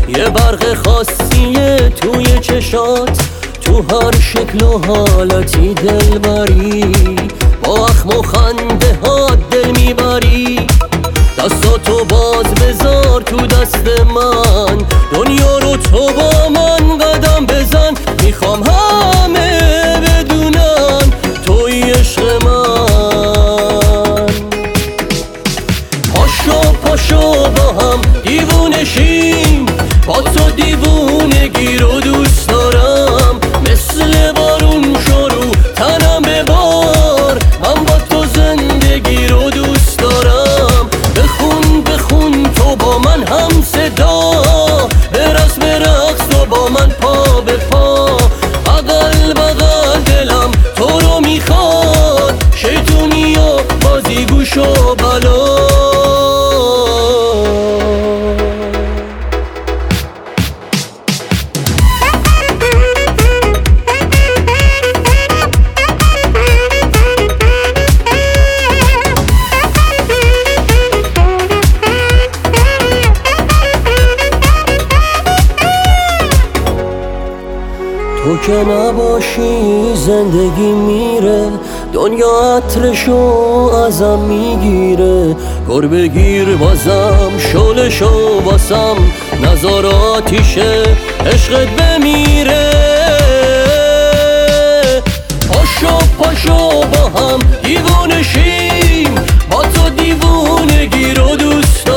یه برق خاصیه توی چشات، تو هر شکل و حالتی دلبری، با اخم و خنده ها دل میبری. دستاتو باز بذار تو دست من، دنیا رو تو با من قدم بزن. میخوام همه بدونن توی عشق من. پاشو پاشو با هم دیوونه شیم، با تو دیوونگی رو دوست دارم. مثل بارون شروع تنم ببار، من با تو زندگی رو دوست دارم. بخون بخون تو با من هم صدا، برقص برقص تو با من پا به پا. بغل بغل دلم تو رو میخواد، شیطونی و بازی گوش و بلا. تو که نباشی زندگی میره، دنیا عطرشو ازم میگیره. گربه گیر بازم شلشو واسم، نزار آتیشه عشقت بمیره. پاشو پاشو با هم دیوونه شیم، با تو دیوونگی رو دوست